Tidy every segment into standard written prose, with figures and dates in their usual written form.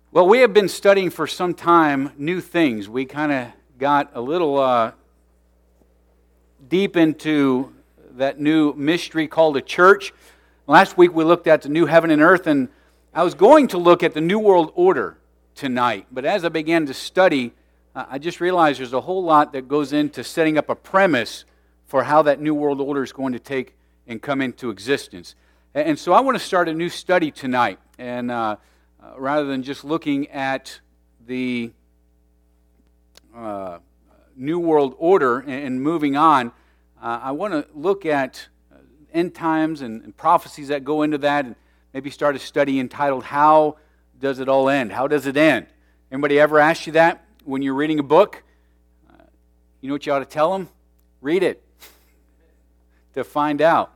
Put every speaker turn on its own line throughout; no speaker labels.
Well, we have been studying for some time new things. We kind of got a little deep into that new mystery called a church. Last week we looked at the new heaven and earth, and I was going to look at the New World Order tonight. But as I began to study, I just realized there's a whole lot that goes into setting up a premise for how that New World Order is going to take and come into existence. And so I want to start a new study tonight. And rather than just looking at the New World Order and moving on, I want to look at end times and prophecies that go into that, and maybe start a study entitled, How Does It All End? How does it end? Anybody ever asked you that when you're reading a book? You know what you ought to tell them? Read it to find out.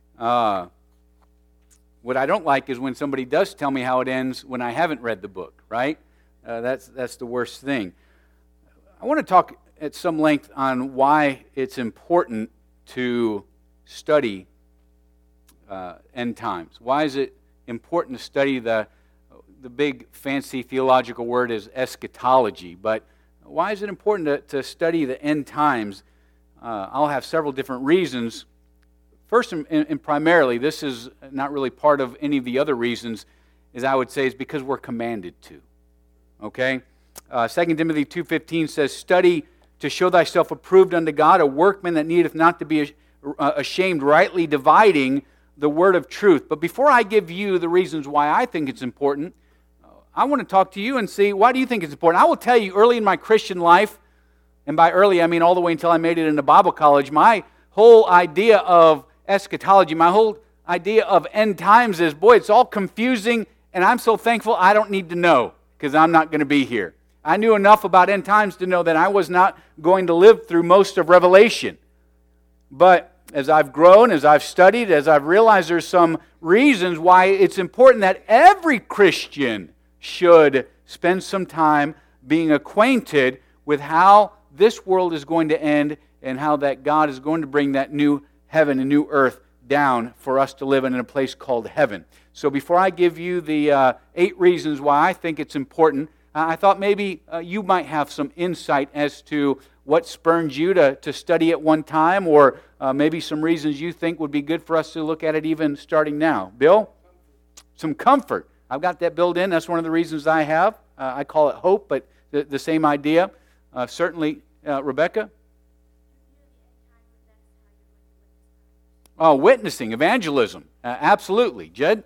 What I don't like is when somebody does tell me how it ends when I haven't read the book, right? That's the worst thing. I want to talk at some length on why it's important to study end times. Why is it important to study the big fancy theological word is eschatology, but why is it important to study the end times? I'll have several different reasons. First and primarily, this is not really part of any of the other reasons, as I would say, is because we're commanded to. Okay? 2 Timothy 2:15 says, Study to show thyself approved unto God, a workman that needeth not to be ashamed, rightly dividing the word of truth. But before I give you the reasons why I think it's important, I want to talk to you and see, why do you think it's important? I will tell you, early in my Christian life, and by early I mean all the way until I made it into Bible college, my whole idea of eschatology, my whole idea of end times is, boy, it's all confusing, and I'm so thankful I don't need to know, because I'm not going to be here. I knew enough about end times to know that I was not going to live through most of Revelation. But as I've grown, as I've studied, as I've realized there's some reasons why it's important that every Christian should spend some time being acquainted with how this world is going to end and how that God is going to bring that new heaven and new earth down for us to live in a place called heaven. So before I give you the 8 reasons why I think it's important, I thought maybe you might have some insight as to what spurred you to study at one time, or maybe some reasons you think would be good for us to look at it even starting now. Bill? Some comfort. I've got that built in. That's one of the reasons I have. I call it hope, but the same idea. Certainly, Rebecca? Oh, witnessing, evangelism. Absolutely. Jed?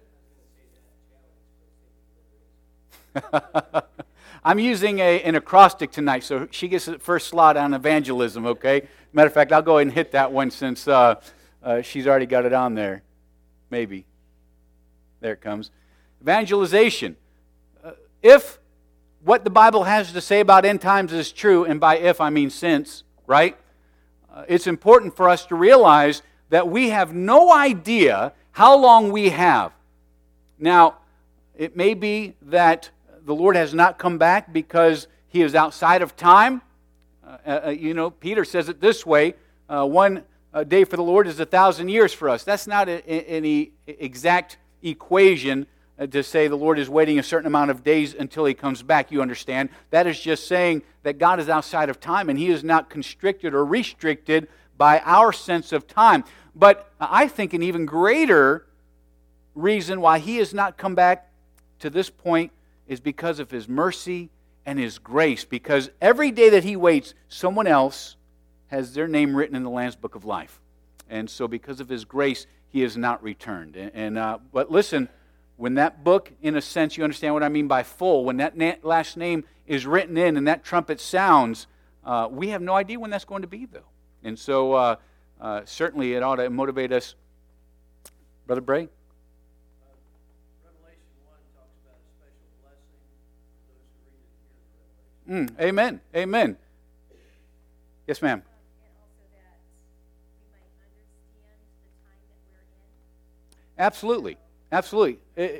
I'm using an acrostic tonight, so she gets the first slot on evangelism, okay? Matter of fact, I'll go ahead and hit that one since she's already got it on there. Maybe. There it comes. Evangelization. If what the Bible has to say about end times is true, and by if I mean since, right? It's important for us to realize that we have no idea how long we have. Now, it may be that the Lord has not come back because He is outside of time. Peter says it this way, one day for the Lord is 1,000 years for us. That's not any exact equation to say the Lord is waiting a certain amount of days until He comes back, you understand. That is just saying that God is outside of time and He is not constricted or restricted by our sense of time. But I think an even greater reason why He has not come back to this point is because of His mercy and His grace. Because every day that He waits, someone else has their name written in the Lamb's Book of Life. And so because of His grace, He has not returned. But listen, when that book, in a sense, you understand what I mean by full, when that last name is written in and that trumpet sounds, we have no idea when that's going to be, though. And so certainly it ought to motivate us. Brother Bray?
Revelation 1 talks about a special blessing for those who read it here in Revelation.
Amen. Amen. Yes, ma'am.
And also that we might understand the time that we're in.
Absolutely. Absolutely.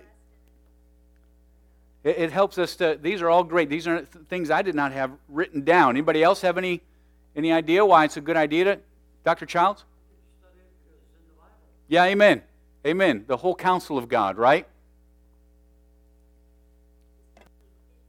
It helps us to, these are all great. These are things I did not have written down. Anybody else have any idea why it's a good idea to, Dr. Childs?
Study it because it's in the Bible.
Yeah, amen. Amen. The whole counsel of God, right?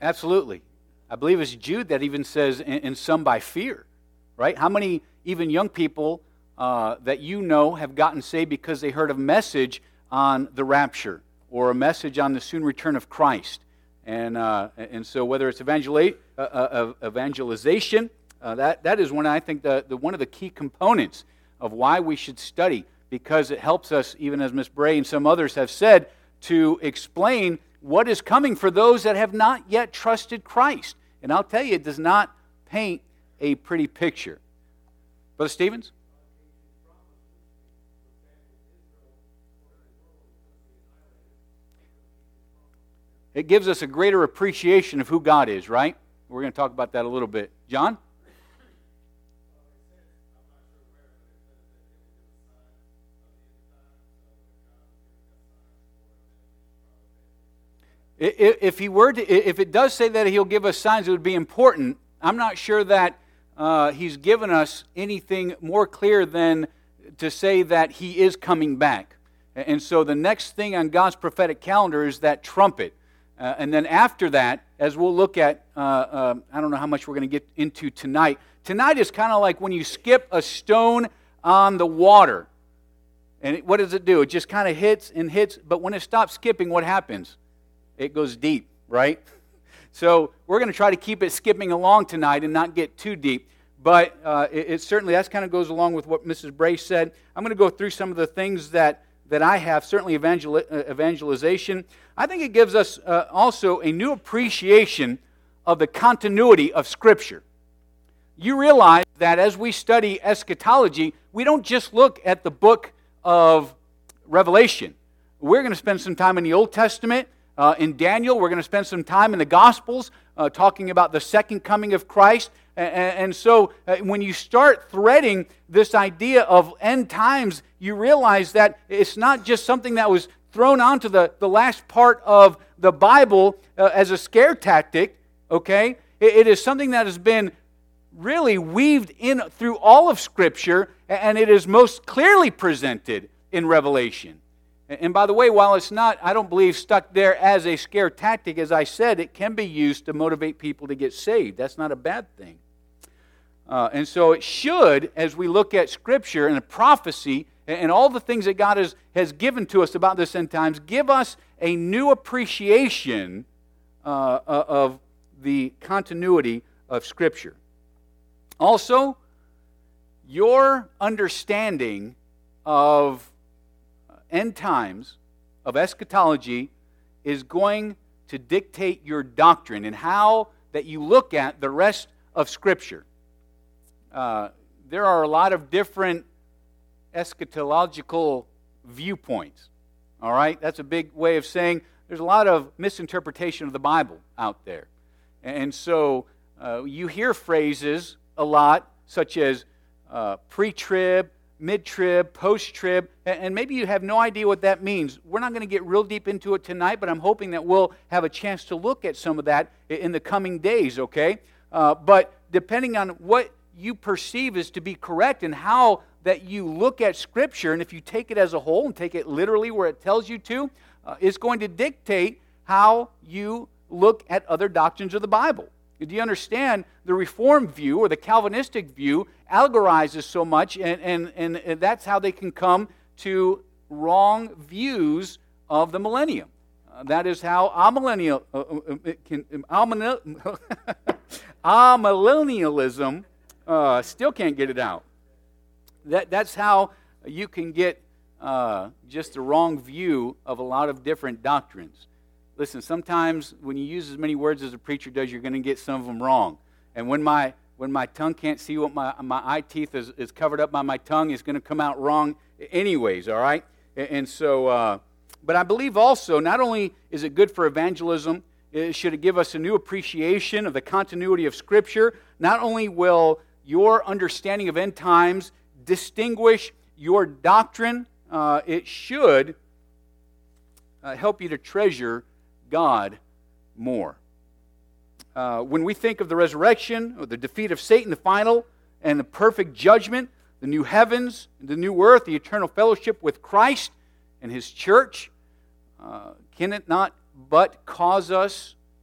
Absolutely. I believe it's Jude that even says, in some by fear, right? How many even young people that you know have gotten saved because they heard a message on the rapture or a message on the soon return of Christ? And so whether it's evangelization, that is one, I think, one of the key components of why we should study, because it helps us, even as Ms. Bray and some others have said, to explain what is coming for those that have not yet trusted Christ. And I'll tell you, it does not paint a pretty picture. Brother Stevens? It gives us a greater appreciation of who God is, right? We're going to talk about that a little bit. John? If it does say that he'll give us signs, it would be important. I'm not sure that he's given us anything more clear than to say that he is coming back. And so the next thing on God's prophetic calendar is that trumpet. And then after that, as we'll look at, I don't know how much we're going to get into tonight. Tonight is kind of like when you skip a stone on the water. And what does it do? It just kind of hits and hits. But when it stops skipping, what happens? It goes deep, right? So we're going to try to keep it skipping along tonight and not get too deep. But it certainly, that kind of goes along with what Mrs. Bray said. I'm going to go through some of the things that I have, certainly evangelization. I think it gives us also a new appreciation of the continuity of Scripture. You realize that as we study eschatology, we don't just look at the book of Revelation. We're going to spend some time in the Old Testament. In Daniel, we're going to spend some time in the Gospels talking about the second coming of Christ. And so when you start threading this idea of end times, you realize that it's not just something that was thrown onto the last part of the Bible as a scare tactic, okay? It is something that has been really weaved in through all of Scripture, and it is most clearly presented in Revelation. And by the way, while it's not, I don't believe, stuck there as a scare tactic, as I said, it can be used to motivate people to get saved. That's not a bad thing. And so it should, as we look at Scripture and the prophecy and all the things that God has given to us about this end times, give us a new appreciation of the continuity of Scripture. Also, your understanding of end times, of eschatology, is going to dictate your doctrine and how that you look at the rest of Scripture. There are a lot of different eschatological viewpoints. All right? That's a big way of saying there's a lot of misinterpretation of the Bible out there. And so you hear phrases a lot such as pre-trib, mid-trib, post-trib, and maybe you have no idea what that means. We're not going to get real deep into it tonight, but I'm hoping that we'll have a chance to look at some of that in the coming days, okay? But depending on what you perceive as to be correct and how that you look at Scripture, and if you take it as a whole and take it literally where it tells you to, it's going to dictate how you look at other doctrines of the Bible. Do you understand the Reformed view or the Calvinistic view allegorizes so much, and that's how they can come to wrong views of the millennium. That is how amillennialism still can't get it out. That's how you can get just the wrong view of a lot of different doctrines. Listen, sometimes when you use as many words as a preacher does, you're going to get some of them wrong. And when my tongue can't see what my eye teeth is covered up by my tongue, it's going to come out wrong anyways, all right? And so, but I believe also, not only is it good for evangelism, should it give us a new appreciation of the continuity of Scripture, not only will your understanding of end times distinguish your doctrine, it should help you to treasure God more. When we think of the resurrection, or the defeat of Satan, the final and the perfect judgment, the new heavens, the new earth, the eternal fellowship with Christ and His church, can it not but cause us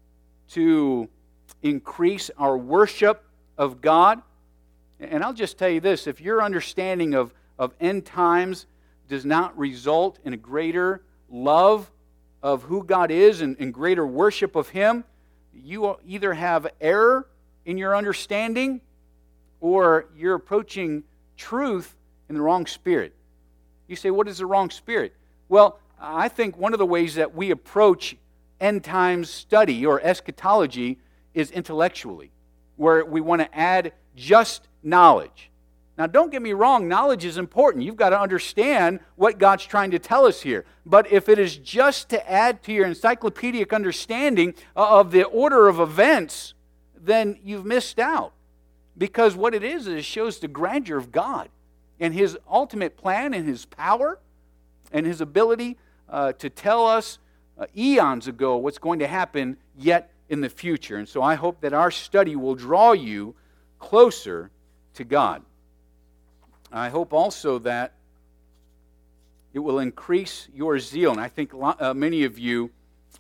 to increase our worship of God. And I'll just tell you this, if your understanding of end times does not result in a greater love of who God is and greater worship of Him, you either have error in your understanding or you're approaching truth in the wrong spirit. You say, what is the wrong spirit? Well, I think one of the ways that we approach end times study or eschatology is intellectually, where we want to add just knowledge. Now, don't get me wrong, knowledge is important. You've got to understand what God's trying to tell us here. But if it is just to add to your encyclopedic understanding of the order of events, then you've missed out. Because what it is it shows the grandeur of God and His ultimate plan and His power and His ability to tell us eons ago what's going to happen yet in the future. And so I hope that our study will draw you closer to God. I hope also that it will increase your zeal. And I think many of you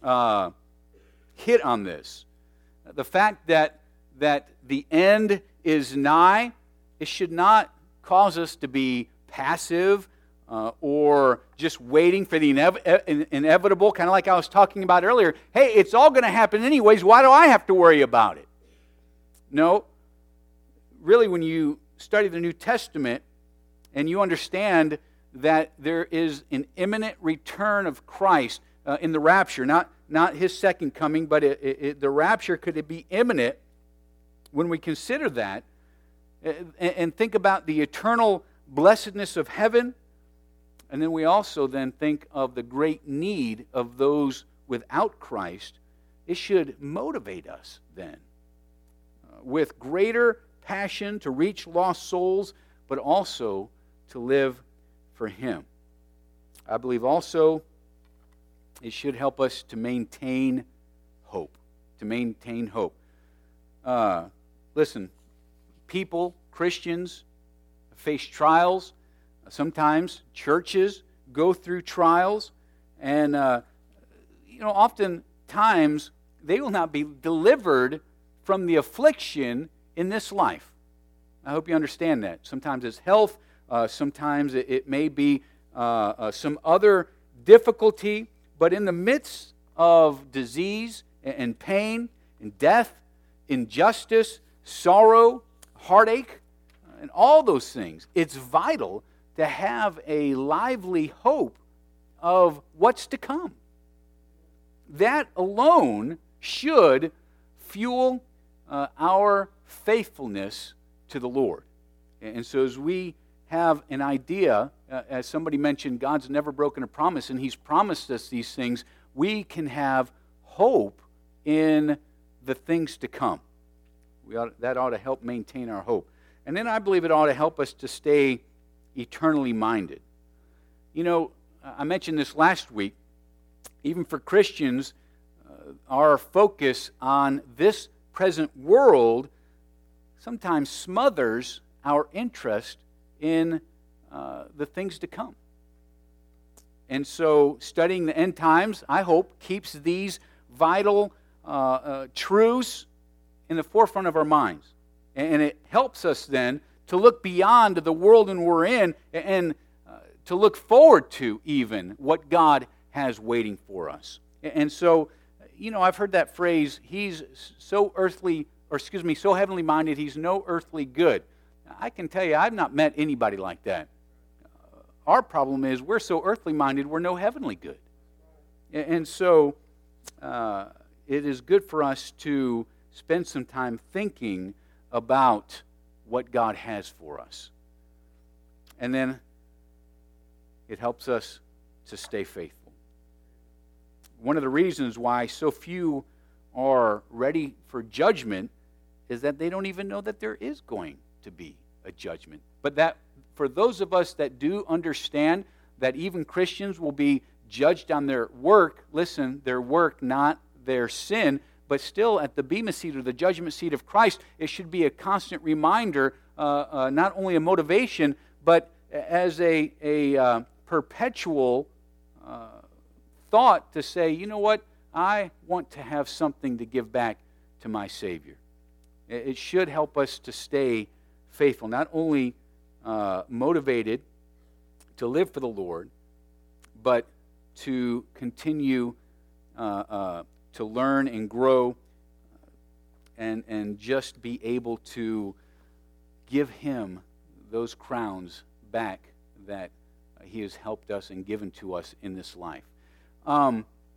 hit on this. The fact that the end is nigh, it should not cause us to be passive or just waiting for the inevitable, kind of like I was talking about earlier. Hey, it's all going to happen anyways. Why do I have to worry about it? No. Really, when you study the New Testament and you understand that there is an imminent return of Christ in the rapture, not His second coming, but the rapture, could it be imminent? When we consider that and think about the eternal blessedness of heaven, and then we also then think of the great need of those without Christ, it should motivate us then with greater passion to reach lost souls, but also to live for Him. I believe also it should help us to maintain hope. To maintain hope. Listen, people, Christians, face trials. Sometimes churches go through trials, and oftentimes they will not be delivered from the affliction in this life. I hope you understand that. Sometimes it's health. Sometimes it may be some other difficulty. But in the midst of disease and pain and death, injustice, sorrow, heartache, and all those things, it's vital to have a lively hope of what's to come. That alone should fuel our faithfulness to the Lord. And so as we have an idea, as somebody mentioned, God's never broken a promise, and He's promised us these things, we can have hope in the things to come. That ought to help maintain our hope. And then I believe it ought to help us to stay eternally minded. I mentioned this last week. Even for Christians, our focus on this present world sometimes smothers our interest in the things to come. And so studying the end times, I hope, keeps these vital truths in the forefront of our minds. And it helps us then to look beyond the world that we're in and to look forward to even what God has waiting for us. And so, I've heard that phrase, he's so so heavenly minded, he's no earthly good. I can tell you, I've not met anybody like that. Our problem is we're so earthly minded, we're no heavenly good. And so it is good for us to spend some time thinking about what God has for us. And then it helps us to stay faithful. One of the reasons why so few are ready for judgment is that they don't even know that there is going to be a judgment. But that for those of us that do understand that even Christians will be judged on their work, listen, their work, not their sin, but still at the bema seat or the judgment seat of Christ, it should be a constant reminder, not only a motivation, but as a perpetual thought to say, you know what, I want to have something to give back to my Savior. It should help us to stay faithful, not only motivated to live for the Lord, but to continue to learn and grow and just be able to give Him those crowns back that He has helped us and given to us in this life. How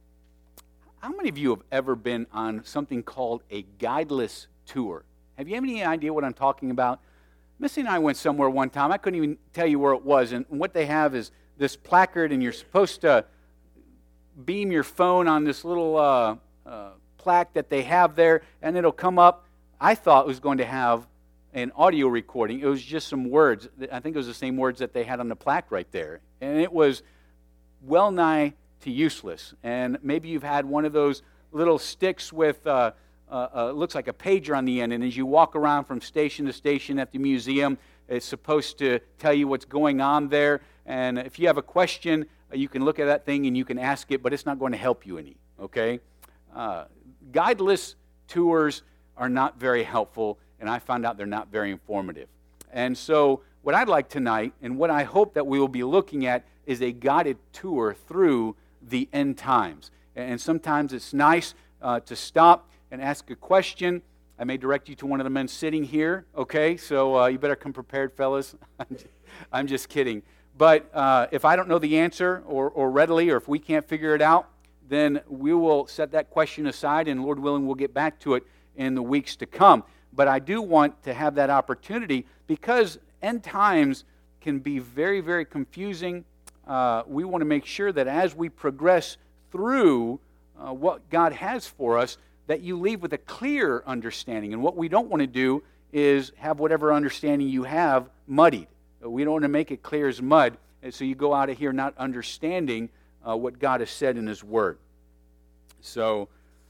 many of you have ever been on something called a guideless tour? Have you any idea what I'm talking about? Missy and I went somewhere one time. I couldn't even tell you where it was. And what they have is this placard, and you're supposed to beam your phone on this little plaque that they have there, and it'll come up. I thought it was going to have an audio recording. It was just some words. I think it was the same words that they had on the plaque right there. And it was well nigh to useless. And maybe you've had one of those little sticks with looks like a pager on the end, and as you walk around from station to station at the museum, it's supposed to tell you what's going on there. And if you have a question, you can look at that thing and you can ask it, but it's not going to help you any, okay? Guideless tours are not very helpful, and I found out they're not very informative. And so what I'd like tonight, and what I hope that we will be looking at, is a guided tour through the end times. And sometimes it's nice to stop and ask a question. I may direct you to one of the men sitting here, okay? So you better come prepared, fellas. I'm just kidding. But if I don't know the answer or readily, or if we can't figure it out, then we will set that question aside, and Lord willing, we'll get back to it in the weeks to come. But I do want to have that opportunity because end times can be very, very confusing. We want to make sure that as we progress through what God has for us, that you leave with a clear understanding. And what we don't want to do is have whatever understanding you have muddied. We don't want to make it clear as mud, and so you go out of here not understanding what God has said in His Word. So,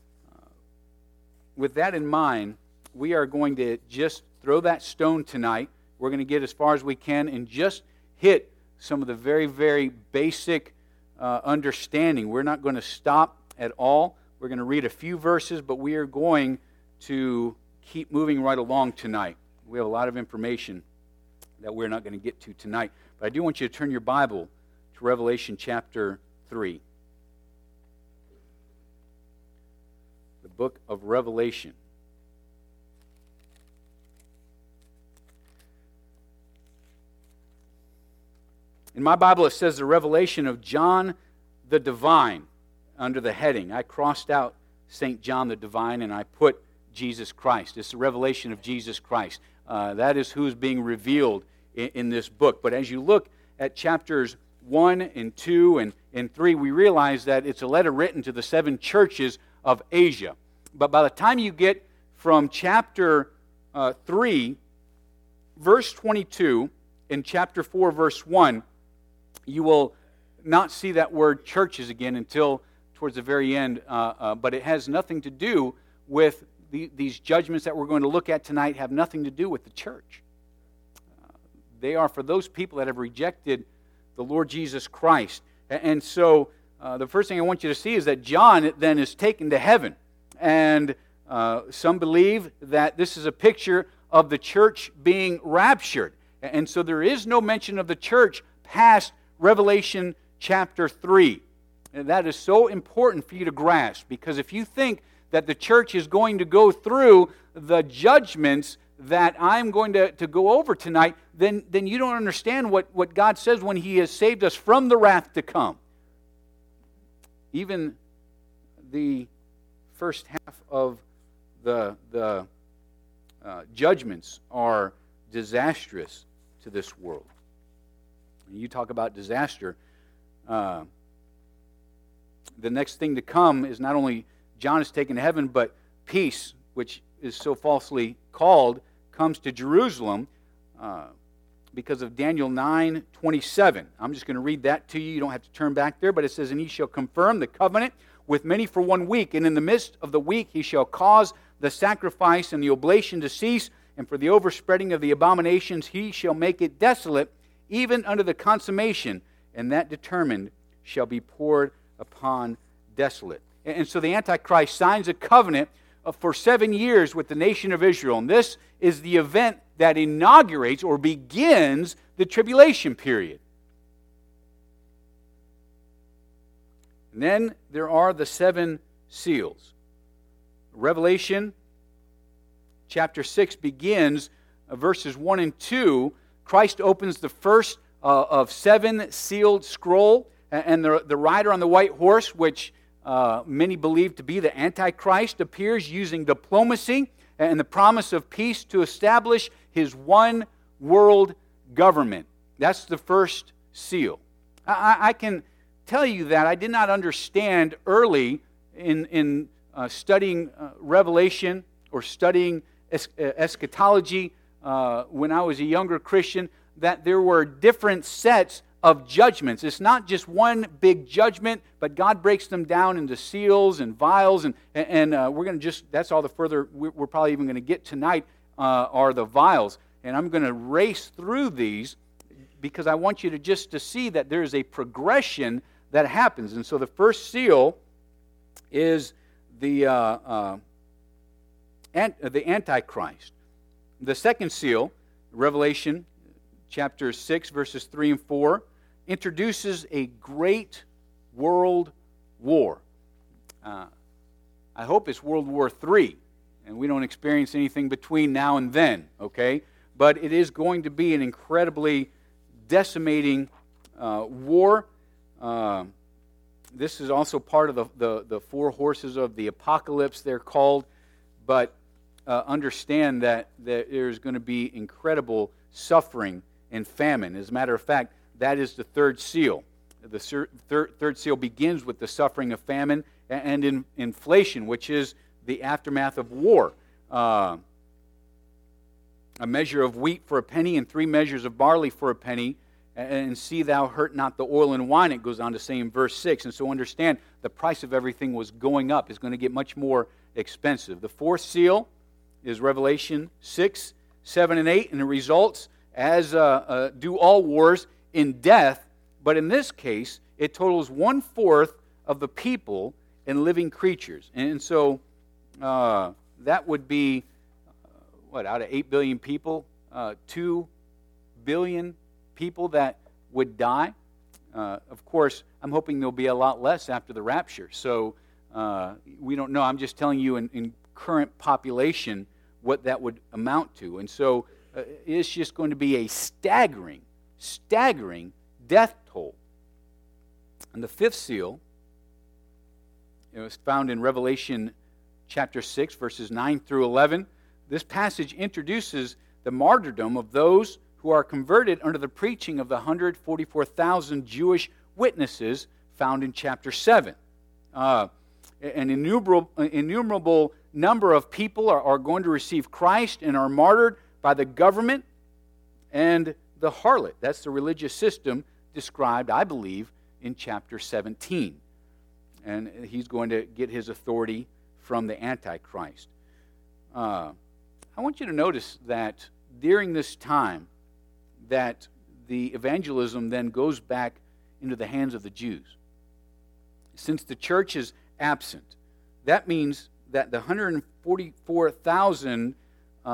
with that in mind, we are going to just throw that stone tonight. We're going to get as far as we can and just hit some of the very, very basic understanding. We're not going to stop at all. We're going to read a few verses, but we are going to keep moving right along tonight. We have a lot of information that we're not going to get to tonight. But I do want you to turn your Bible to Revelation chapter 3. The book of Revelation. In my Bible, it says the revelation of John the Divine under the heading. I crossed out St. John the Divine and I put Jesus Christ. It's the revelation of Jesus Christ. That is who is being revealed in this book. But as you look at chapters 1 and 2 and 3, we realize that it's a letter written to the 7 churches of Asia. But by the time you get from chapter 3, verse 22, and chapter 4, verse 1, you will not see that word churches again until towards the very end, but it has nothing to do with these judgments that we're going to look at tonight have nothing to do with the church. They are for those people that have rejected the Lord Jesus Christ. And so the first thing I want you to see is that John then is taken to heaven. And some believe that this is a picture of the church being raptured. And so there is no mention of the church past Revelation chapter 3. And that is so important for you to grasp, because if you think that the church is going to go through the judgments that I'm going to go over tonight, then you don't understand what God says when He has saved us from the wrath to come. Even the first half of the judgments are disastrous to this world. And you talk about disaster. The next thing to come is not only John is taken to heaven, but peace, which is so falsely called, comes to Jerusalem because of Daniel 9:27. I'm just going to read that to you. You don't have to turn back there, but it says, "And He shall confirm the covenant with many for 1 week, and in the midst of the week He shall cause the sacrifice and the oblation to cease, and for the overspreading of the abominations He shall make it desolate, even unto the consummation, and that determined shall be poured upon desolate." And so the Antichrist signs a covenant for 7 years with the nation of Israel. And this is the event that inaugurates or begins the tribulation period. And then there are the 7 seals. Revelation chapter 6 begins verses 1 and 2. Christ opens the first of 7 sealed scroll, and the rider on the white horse, which many believe to be the Antichrist, appears using diplomacy and the promise of peace to establish his one world government. That's the first seal. I can tell you that I did not understand early in studying Revelation or studying eschatology when I was a younger Christian, that there were different sets of judgments. It's not just one big judgment, but God breaks them down into seals and vials, and we're going to just, that's all the further we're probably even going to get tonight are the vials. And I'm going to race through these because I want you to just to see that there is a progression that happens. And so the first seal is the Antichrist. The second seal, Revelation chapter 6, verses 3 and 4, introduces a great world war. I hope it's World War III, and we don't experience anything between now and then, okay? But it is going to be an incredibly decimating war. This is also part of the 4 horses of the apocalypse, they're called. But understand that there's going to be incredible suffering and famine. As a matter of fact, that is the third seal. The third seal begins with the suffering of famine and inflation, which is the aftermath of war. A measure of wheat for a penny and 3 measures of barley for a penny. And see thou hurt not the oil and wine, it goes on to say in verse 6. And so understand, the price of everything was going up. It's going to get much more expensive. The 4th seal is Revelation 6, 7, and 8, and it results, as do all wars, in death. But in this case, it totals 1/4 of the people and living creatures. And so that would be, out of 8 billion people, 2 billion people that would die. Of course, I'm hoping there'll be a lot less after the rapture. So we don't know. I'm just telling you in current population what that would amount to. And so it's just going to be a staggering death toll. And the 5th seal, it was found in Revelation chapter 6, verses 9 through 11. This passage introduces the martyrdom of those who are converted under the preaching of the 144,000 Jewish witnesses found in chapter 7. An innumerable number of people are going to receive Christ and are martyred by the government and the harlot. That's the religious system described, I believe, in chapter 17. And he's going to get his authority from the Antichrist. I want you to notice that during this time, that the evangelism then goes back into the hands of the Jews. Since the church is absent, that means that the 144,000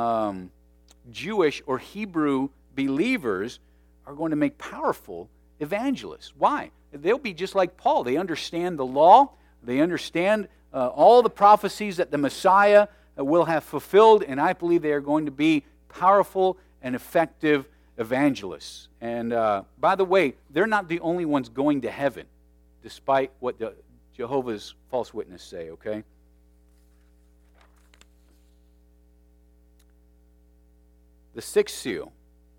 Jewish or Hebrew believers are going to make powerful evangelists. Why? They'll be just like Paul. They understand the law. They understand all the prophecies that the Messiah will have fulfilled, and I believe they are going to be powerful and effective evangelists. And by the way, they're not the only ones going to heaven, despite what the Jehovah's false witness say, okay? The 6th seal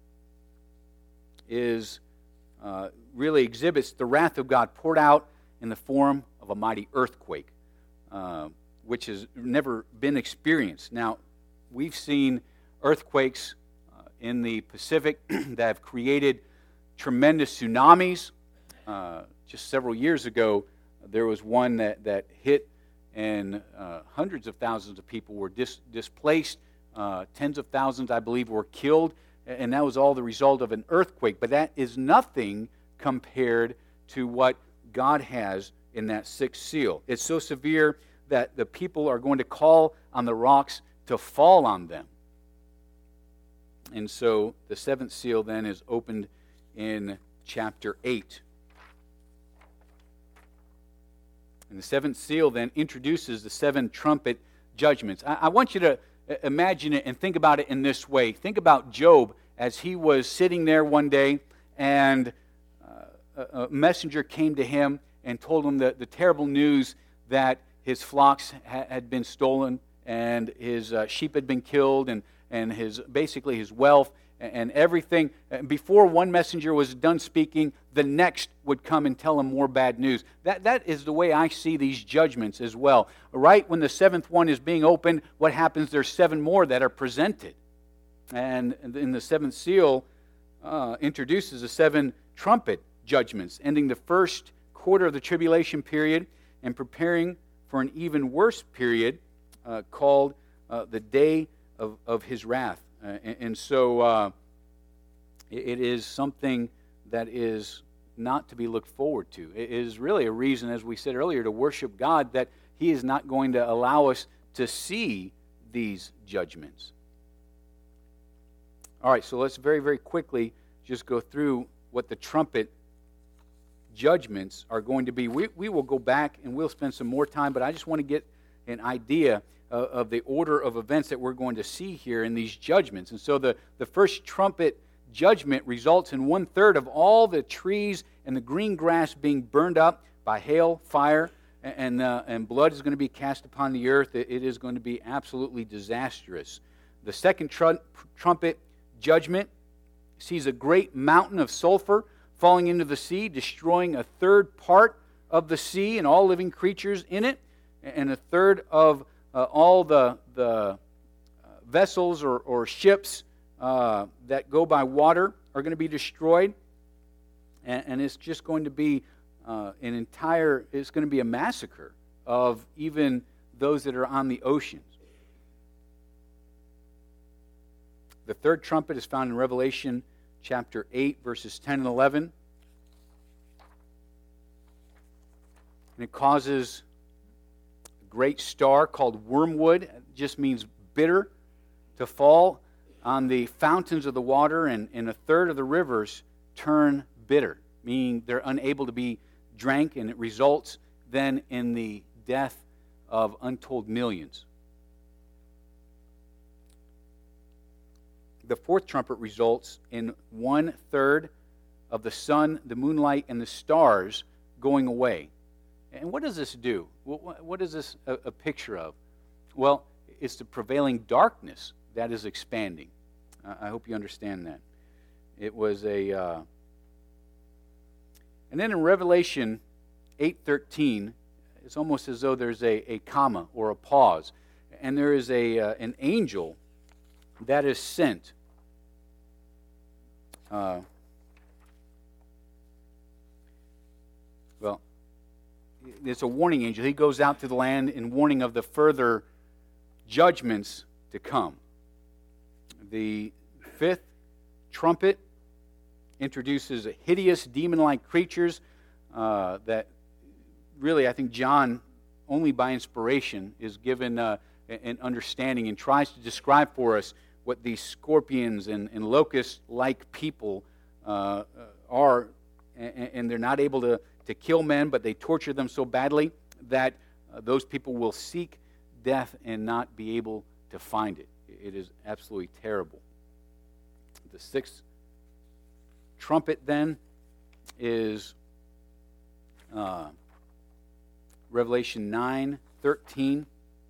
is really exhibits the wrath of God poured out in the form of a mighty earthquake, which has never been experienced. Now, we've seen earthquakes in the Pacific that have created tremendous tsunamis. Just several years ago, there was one that hit, and hundreds of thousands of people were displaced. Tens of thousands, I believe, were killed, and that was all the result of an earthquake. But that is nothing compared to what God has in that sixth seal. It's so severe that the people are going to call on the rocks to fall on them. And so the seventh seal then is opened in chapter 8. And the seventh seal then introduces the seven trumpet judgments. I want you to imagine it and think about it in this way. Think about Job as he was sitting there one day, and a messenger came to him and told him the terrible news that his flocks had been stolen, and his sheep had been killed, and basically his wealth and everything. Before one messenger was done speaking, the next would come and tell him more bad news. That is the way I see these judgments as well. Right when the seventh one is being opened, what happens? There's seven more that are presented. And in the seventh seal introduces the seven trumpet judgments, ending the first quarter of the tribulation period and preparing for an even worse period called the day of his wrath. And so it is something that is not to be looked forward to. It is really a reason, as we said earlier, to worship God, that He is not going to allow us to see these judgments. All right, so let's very, very quickly just go through what the trumpet judgments are going to be. We will go back and we'll spend some more time, but I just want to get an idea of the order of events that we're going to see here in these judgments. And so the first trumpet judgment results in 1/3 of all the trees and the green grass being burned up by hail, fire, and blood is going to be cast upon the earth. It is going to be absolutely disastrous. The second trumpet judgment sees a great mountain of sulfur falling into the sea, destroying 1/3 part of the sea and all living creatures in it, and 1/3 of all the vessels or ships that go by water are going to be destroyed. And it's just going to be it's going to be a massacre of even those that are on the oceans. The third trumpet is found in Revelation chapter 8, verses 10 and 11. And it causes great star called wormwood, it just means bitter, to fall on the fountains of the water, and 1/3 of the rivers turn bitter, meaning they're unable to be drank, and it results then in the death of untold millions. The fourth trumpet results in 1/3 of the sun, the moonlight, and the stars going away. And what does this do? What is this a picture of? Well, it's the prevailing darkness that is expanding. I hope you understand that. It was and then in Revelation 8:13, it's almost as though there's a comma or a pause. And there is an angel that is sent. It's a warning angel. He goes out to the land in warning of the further judgments to come. The fifth trumpet introduces hideous demon-like creatures that really, I think John, only by inspiration, is given an understanding and tries to describe for us what these scorpions and locust-like people are, and they're not able to kill men, but they torture them so badly that those people will seek death and not be able to find it. It is absolutely terrible. The sixth trumpet then is Revelation 9:13.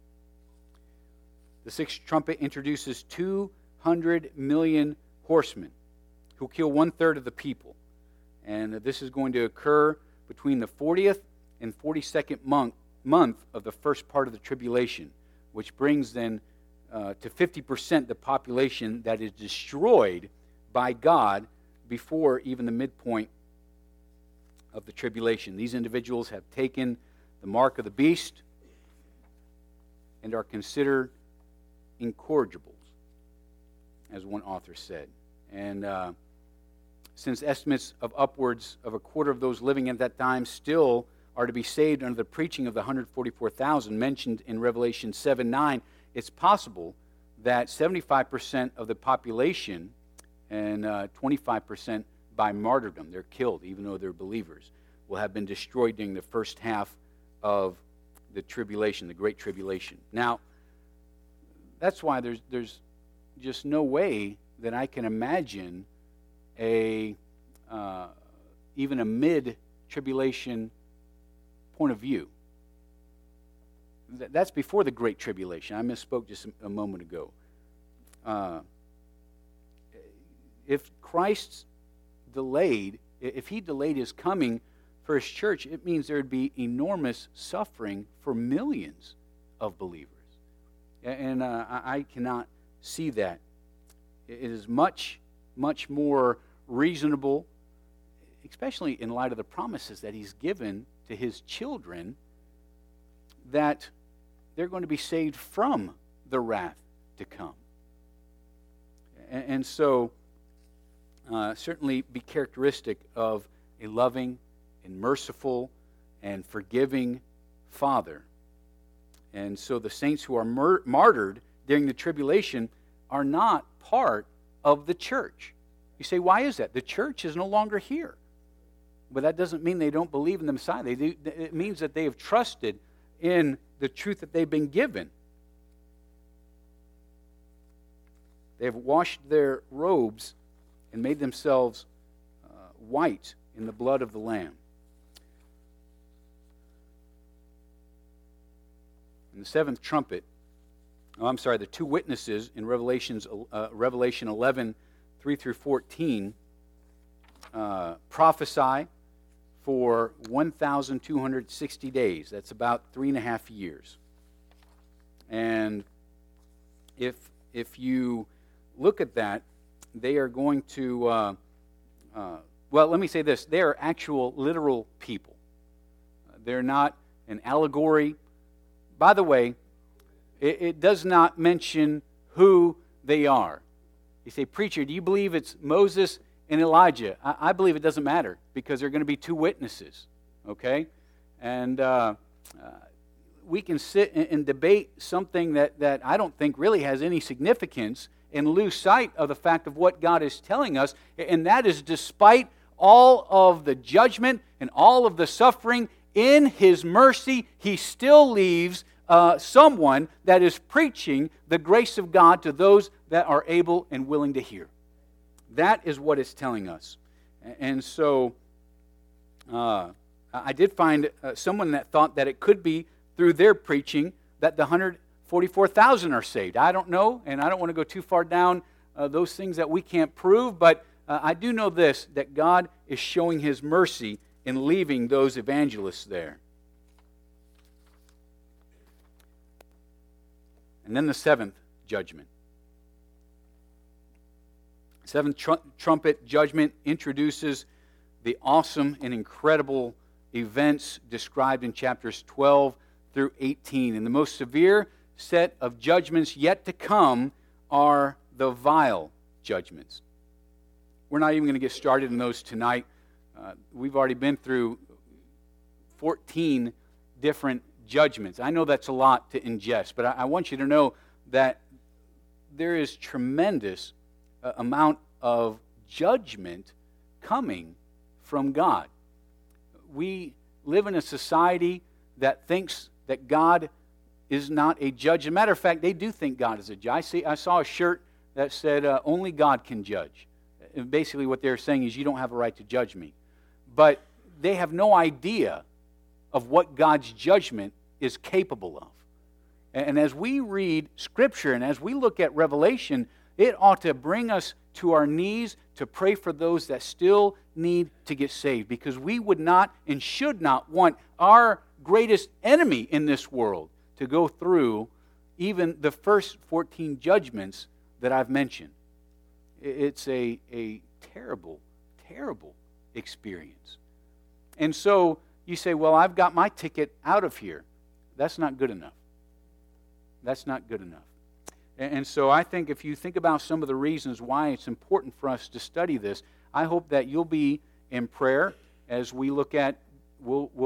The sixth trumpet introduces 200 million horsemen who kill 1/3 of the people. And this is going to occur between the 40th and 42nd month of the first part of the tribulation, which brings then to 50% the population that is destroyed by God before even the midpoint of the tribulation. These individuals have taken the mark of the beast and are considered incorrigibles, as one author said. And since estimates of upwards of 1/4 of those living at that time still are to be saved under the preaching of the 144,000 mentioned in Revelation 7:9, it's possible that 75% of the population and 25% by martyrdom, they're killed even though they're believers, will have been destroyed during the first half of the tribulation, the Great Tribulation. Now, that's why there's just no way that I can imagine even a mid-tribulation point of view. That's before the Great Tribulation. I misspoke just a moment ago. If Christ's delayed, if he delayed his coming for his church, it means there would be enormous suffering for millions of believers. And I cannot see that. It is much, much more reasonable, especially in light of the promises that he's given to his children, that they're going to be saved from the wrath to come. And so, certainly be characteristic of a loving and merciful and forgiving Father. And so the saints who are martyred during the tribulation are not part of the church. You say, why is that? The church is no longer here. But that doesn't mean they don't believe in the Messiah. It means that they have trusted in the truth that they've been given. They have washed their robes and made themselves white in the blood of the Lamb. In the seventh trumpet, the two witnesses in Revelation 11, 3 through 14, prophesy for 1,260 days. That's about 3.5 years. And if you look at that, they are going to, let me say this. They are actual, literal people. They're not an allegory. By the way, it does not mention who they are. You say, preacher, do you believe it's Moses and Elijah? I believe it doesn't matter because there are going to be two witnesses, okay? And we can sit and debate something that I don't think really has any significance and lose sight of the fact of what God is telling us, and that is despite all of the judgment and all of the suffering, in His mercy, He still leaves someone that is preaching the grace of God to those that are able and willing to hear. That is what it's telling us. And so I did find someone that thought that it could be through their preaching that the 144,000 are saved. I don't know, and I don't want to go too far down those things that we can't prove, but I do know this, that God is showing His mercy in leaving those evangelists there. And then the seventh judgment. Seventh trumpet judgment introduces the awesome and incredible events described in chapters 12 through 18. And the most severe set of judgments yet to come are the vial judgments. We're not even going to get started in those tonight. We've already been through 14 different judgments. I know that's a lot to ingest, but I want you to know that there is tremendous amount of judgment coming from God. We live in a society that thinks that God is not a judge. As a matter of fact, they do think God is a judge. I saw a shirt that said, only God can judge. And basically what they're saying is, you don't have a right to judge me. But they have no idea of what God's judgment is capable of. And as we read Scripture and as we look at Revelation, it ought to bring us to our knees to pray for those that still need to get saved, because we would not and should not want our greatest enemy in this world to go through even the first 14 judgments that I've mentioned. It's a terrible, terrible experience. And so you say, well, I've got my ticket out of here. That's not good enough. That's not good enough. And so I think if you think about some of the reasons why it's important for us to study this, I hope that you'll be in prayer as we look at, we'll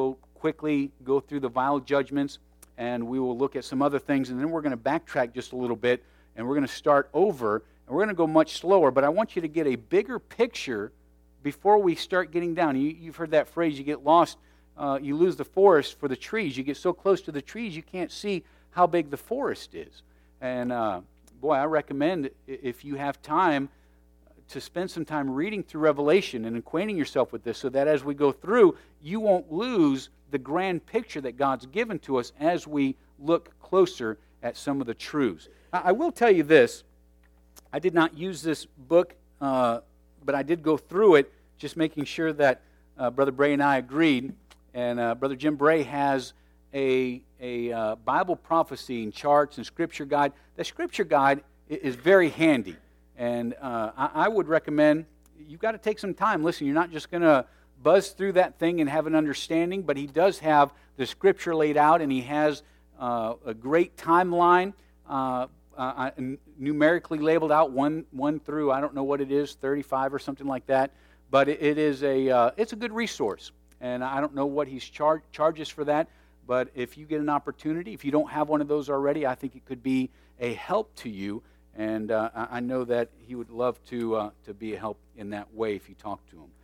quickly go through the vial judgments, and we will look at some other things, and then we're going to backtrack just a little bit, and we're going to start over, and we're going to go much slower. But I want you to get a bigger picture before we start getting down. You've heard that phrase, you get lost, you lose the forest for the trees. You get so close to the trees, you can't see how big the forest is. And boy, I recommend, if you have time, to spend some time reading through Revelation and acquainting yourself with this, so that as we go through, you won't lose the grand picture that God's given to us as we look closer at some of the truths. I will tell you this. I did not use this book, but I did go through it, just making sure that Brother Bray and I agreed. And Brother Jim Bray has a Bible prophecy and charts and scripture guide. The scripture guide is very handy. And I would recommend, you've got to take some time. Listen, you're not just going to buzz through that thing and have an understanding, but he does have the scripture laid out, and he has a great timeline, numerically labeled out, one through, I don't know what it is, 35 or something like that. But it's a good resource. And I don't know what he charges for that, but if you get an opportunity, if you don't have one of those already, I think it could be a help to you. And I know that he would love to be a help in that way if you talk to him.